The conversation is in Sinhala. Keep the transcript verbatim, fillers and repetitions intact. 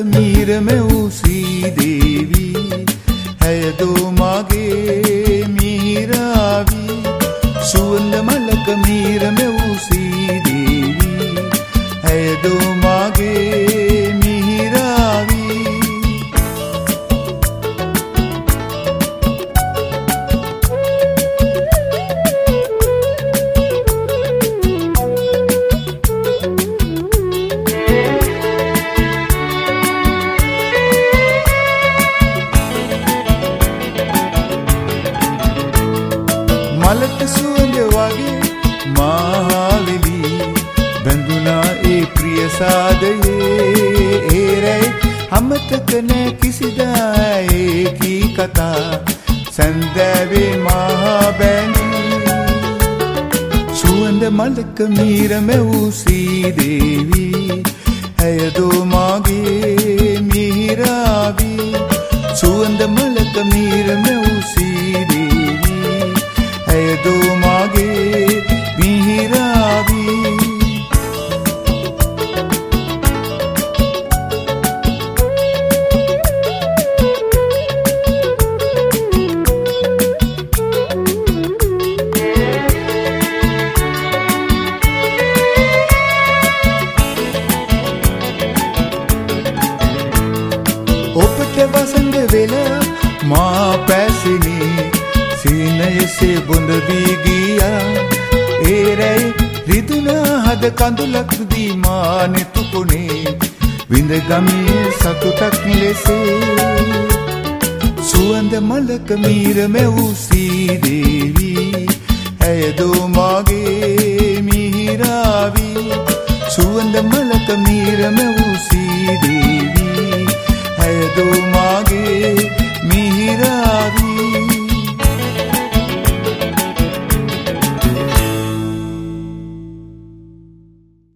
මීර මෙවූ ශ්‍රී දේවී හැයදෝ මාගේ මිහිරාවී සුවඳ මලක මීර මෙවූ ශ්‍රී දේවී හැයදෝ මාගේ මිහිරාවී මලට සුවඳ වගේ මාවෙලි බැඳුනා ඒ ප්‍රිය සාදයේ ඒරයි අමතක නෑ කිසිදා ඒකී කතා සන්දෑවේ මහා බැඳී සුවඳ මලක මීර මෙවූ ශ්‍රී දේවී හැයදෝ මාගේ මිහිරාවී සුවඳ මලක මීර මෙවූ ශ්‍රී දේවී හැයදෝ මාගේ මිහිරාවී ඔබට වසඟ වෙලා මා පැසිනේ සීනයසේ බොඳ වී ගියා ඒරයි රිදුනා හද කඳුලක් දී මා නෙතුපුනේ විඳ ගමේ සතුටක් ලෙසේ සුවඳ මලක මීර මෙවූ ශ්‍රී දේවී හැයදෝ මාගේ මිහිරාවී සුවඳ මලක මීර මෙවූ ශ්‍රී දේවී හැයදෝ මාගේ